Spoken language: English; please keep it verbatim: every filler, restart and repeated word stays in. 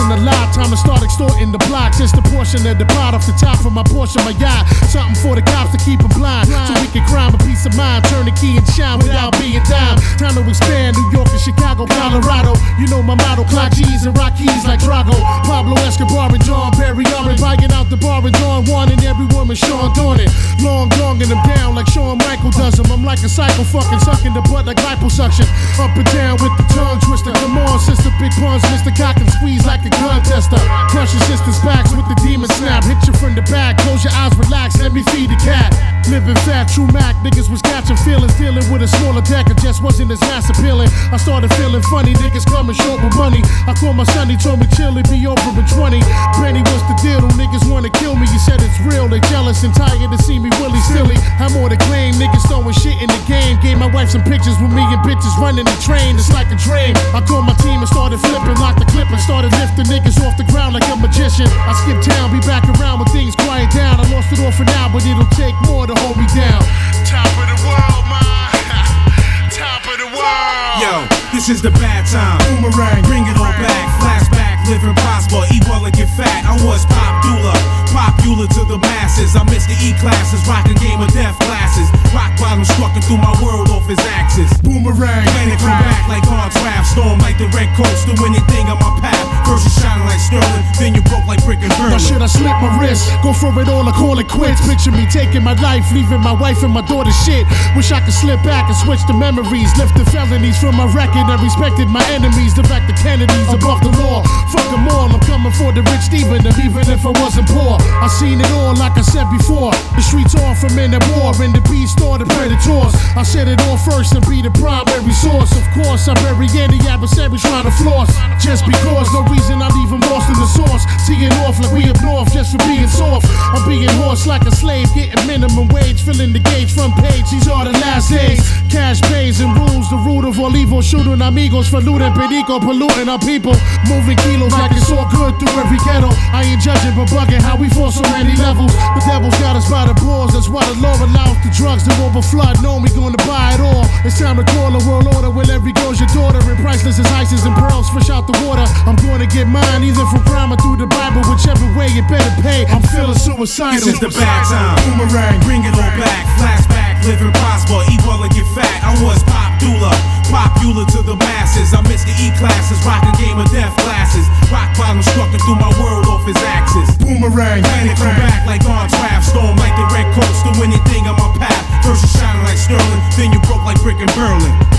forcing the lot, time to start extorting the block. Just a portion of the pot off the top of my portion, my yacht. Something for the cops to keep them blind, so we can crime a peace of mind, turn the key and shine without being dime. Time to expand, New York and Chicago, Colorado. You know my motto, clock G's and rock keys like Drago. Pablo Escobar and John Perry are buying out the bar and Dawn one and every woman Sean doing it. Long donging them down like Shawn Michael does them. I'm like a psycho fucking sucking the butt like liposuction. Up and down with the tongue twister. Come on, sister, big puns, Mister Cock and squeeze like a gun tester. Crush your sister's backs with the demon snap. Hit you from the back, close your eyes, relax, let me feed the cat. Living fat, true Mac, niggas was catching feelings. Dealing with a smaller deck, it just wasn't as mass appealing. I started feeling funny, niggas coming short with money. I called my son, he told me chill, it be over in twenty. Benny, what's the deal? Them niggas wanna kill me, you said it's real. They jealous and tired to see me willy silly. I'm more to claim, niggas throwing shit in the game. Gave my wife some pictures with me and bitches running the train. It's like a dream. I called my team and started flipping, locked the clip and started lifting niggas off the ground like a magician. I skip town, be back around when things quiet down. I lost it all for now, but it'll take more to hold me down. Top of the world, man. Top of the world. Yo, this is the bad time. Boomerang, bring it all back. Flashback, live and prosper, eat well and get fat. I was popular, popular to the masses. I missed the E classes, rocking game of death glasses. Rock bottom strucking through my world off his axis. Boomerang, planet come back like on draft. Storm like the red coast, do anything on my path. First you shining like Sterling, then you broke like brick and burn. Now should I slip my wrist, go for it all or call it quits? Picture me taking my life, leaving my wife and my daughter shit. Wish I could slip back and switch the memories. Lift the felonies from my record and respected my enemies. Direct the Kennedys above the law. Fuck them all, I'm coming for the rich Stephen, and even if I wasn't poor. I seen it all like I said before. The streets are from in the war, and the beast or the predators. I said it all first and be the primary source. Of course, I bury any adversary trying to floss. Just because, no reason I leave them lost in the source. Teeing off like we up north just for being soft. I'm being horsed like a slave, getting minimum wage, filling the gauge front page. These are the last days. Cash pays and rules, the root of all evil. Shooting amigos for looting, perico, polluting our people. Moving kilos like it's all good through every ghetto. I ain't judging but bugging how we fall so many levels. The devil's got us by the balls, that's why the law allows the drugs to overflood. Know we gonna buy it all. It's time to call a world order where every girl's your daughter. And priceless as ices and pearls fresh out the water. I'm gonna get mine either from crime or through the Bible. Whichever way you better pay. I'm feeling suicidal. This is the bad time. Boomerang, bring it all back. Flashback, live and prosper, eat well and get fat. I was popular, popular to the masses. I missed the E classes, rocking game of death glasses. Rock bottom strucking through my world off his axis. Boomerang, planet come back like on draft. Storm like the red coast, do anything on my path. First you shining like Sterling, then you broke like brick and Berlin.